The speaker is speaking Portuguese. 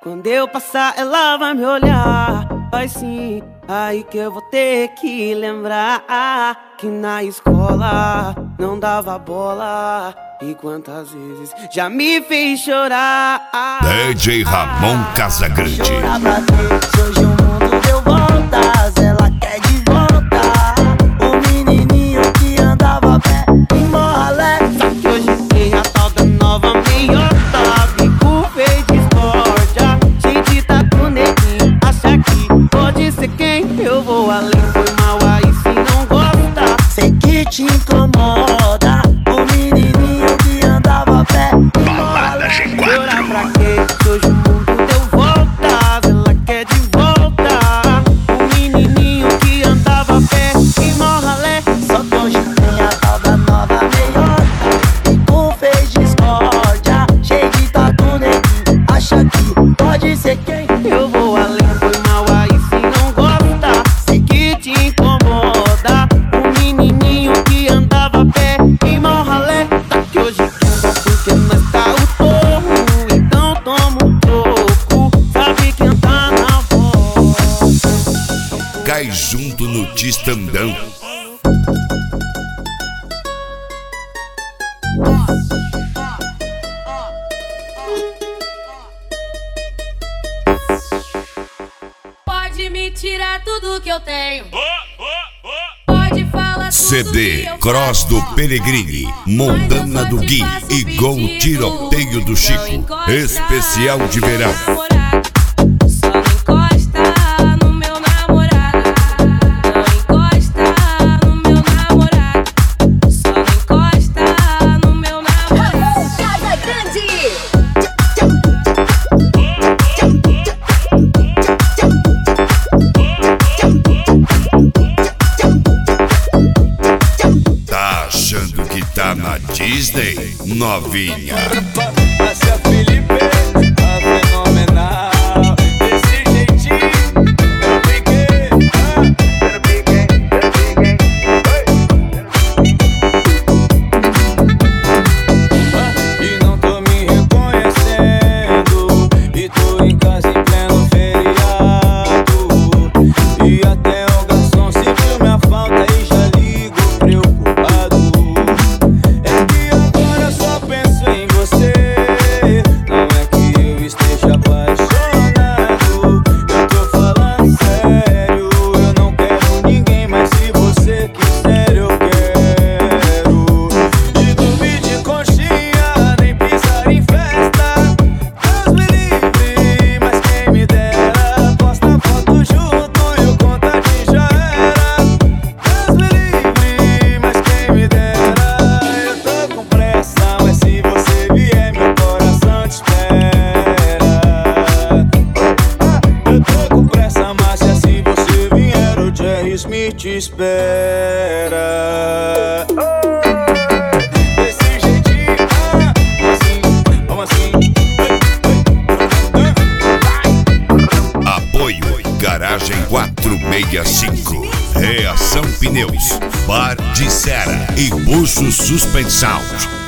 Quando eu passar, ela vai me olhar. Vai sim, aí que eu vou ter que lembrar que na escola não dava bola. E quantas vezes já me fez chorar. DJ Ramon Casagrande. Chorar pra Deus, hoje o mundo deu voltas. Ela quer de volta o menininho que andava a pé em Morralé. Só que hoje tem a tal da nova meiota. Bico feio de discórdia, cheio de tatu neguinho. Acha que pode ser quem? Eu vou além, foi mal aí se não gosta. Sei que te incomoda o menininho que andava a pé em Morralé. Chorar pra quê? Hoje o mundo deu voltas. Ela quer de volta o menininho que andava a pé em Morralé. Só que hoje tem a tal da nova meiota. Bico fez discórdia, cheio de tatu neguinho. Acha que pode ser quem? Eu vou além, foi mal aí se não gosta. Sei que te incomoda o menininho que andava a pé em Morralé. Tá que hoje quebra porque nós tá o touro. Então toma um troco, sabe quem tá na voz. Cai junto no Tistandão. Pode me tirar tudo que eu tenho. Pode falar tudo CD que eu Cross faço. do Peregrini, Mondana do Gui e Gol Tiroteio do Chico. Especial de verão. Só não encosta no meu namorado. Não encosta no meu namorado. Só não encosta no meu namorado. Casagrande. Tá achando que tá na Disney? Novinha. Essa Felipe, tá fenomenal. Desse jeitinho, eu piquei, eu piquei. E não tô me reconhecendo. E tô em casa em pleno feriado. E até o garçom sentiu minha falta e já ligo preocupado. É que agora eu só penso em você. Não é que eu esteja apaixonado. Eu tô falando sério. Eu não quero ninguém, mas se você quiser eu quero. De dormir de conchinha, nem pisar em festa. Deus me livre, mas quem me dera. Posta foto junto e o contato já era. Deus me livre, mas quem me dera. Eu tô com pressa, mas se você vier, meu coração te espera. Eu tô com pressa, mas se você vier, o Jerry Smith espera. Desse jeitinho, como assim? Apoio Garagem 465, Reação Pneus, Bar de Cera e Bucho Suspensão.